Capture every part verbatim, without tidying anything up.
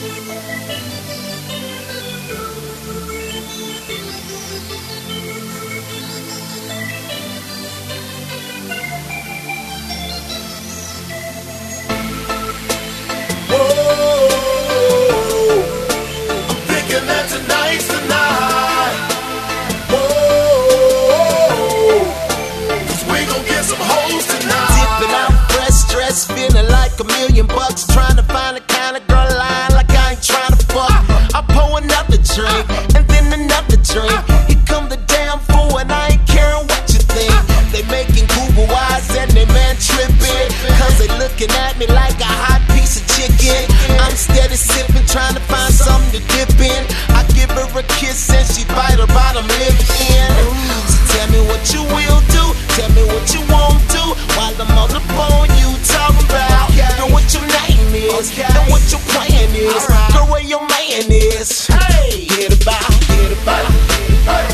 Feeling like a million bucks, trying to find the kind of girl line like I ain't trying to fuck. I pour another drink, and then another drink. Here come the damn fool, and I ain't caring what you think. They making Google eyes and they man tripping, cause they looking at me like a hot piece of chicken. I'm steady sipping, trying to find something to dip in. I give her a kiss and she bite her bottom lip in. So tell me what you will do, tell me what you won't do, while I'm on the phone you talking about. Know what your name is, know what your plan is, know where your man is. Hey, get about, get about, hey,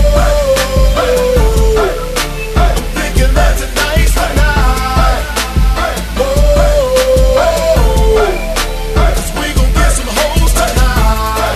whoa, I'm thinking that tonight's the night. Whoa, cause we gon' get some hoes tonight.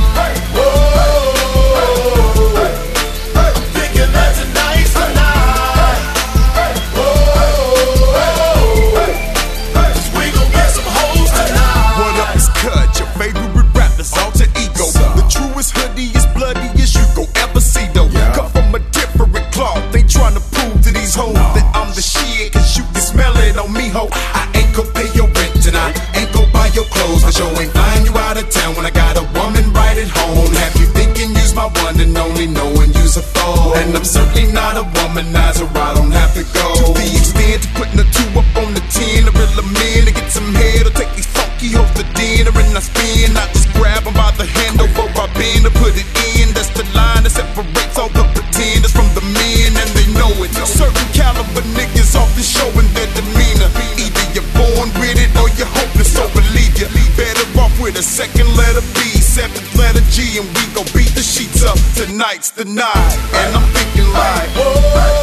Whoa, I'm thinking that tonight's the night. Whoa, cause we gon' get some hoes tonight. What up, it's Cut, your favorite rapper's alter ego. The truest hoodie is bloody as you go ever see though. Come from a different cloth, ain't tryna prove to these hoes that I'm the shit, cause you can smell it on me, ho. I ain't gon' pay your rent and I ain't gon' buy your clothes, cause you ain't flying you out of town when I got a woman right at home. Have you thinking you's my one and only, knowing you's a fool? And I'm certainly not a womanizer, I don't have to go to the extent of putting a two up on the ten. A real man to get some head or take these funky hoes to dinner and I spin. I just grab them by the handle before I bend to put it in. That's the line that separates all the pretenders from the men, and they know it. Certain caliber niggas often showing their demeanor. Either you're born with it or you're hopeless, so believe you. Better off with a second letter B, seventh letter G, and we gon' beat the sheets up. Tonight's the night, and I'm thinking like, whoa,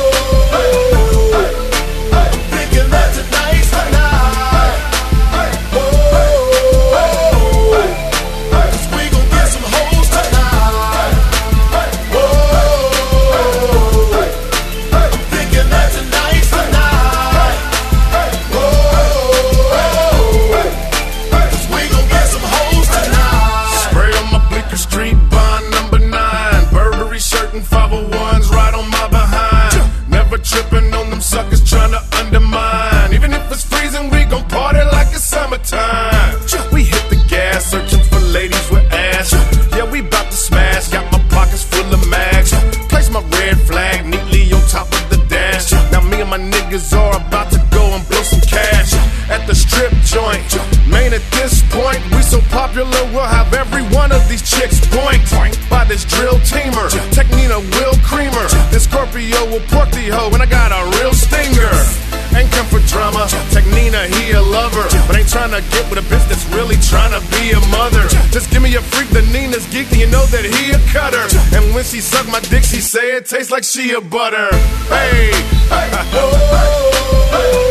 I'm thinking that tonight's the night. Whoa, cause we gon' get some hoes tonight. Whoa, I'm thinking that tonight's the night. Whoa, cause we gon' get some hoes tonight. Spray on my Bleecker Street, bond number nine. Burberry shirt and five oh ones right on my behind. Never tripping on them suckers trying to undermine. Even if it's freezing, we gon' party like it's summertime. We hit the gas, searching for ladies with ass. Yeah, we bout to smash, got my pockets full of mags. Place my red flag neatly on top of the dash. Now me and my niggas are about to go and blow some cash at the strip joint. Man, at this point, we so popular, we'll have every one of these chicks point by this drill teamer. Technina will creamer. This Scorpio will pork the hoe, and I got a real stinger. Ain't come for drama, Technina, he a lover, but ain't tryna get with a bitch that's really tryna be a mother. Just give me a freak that Nina's geeked, and you know that he a cutter. And when she suck my dick, she say it tastes like she a butter. Hey, whoa,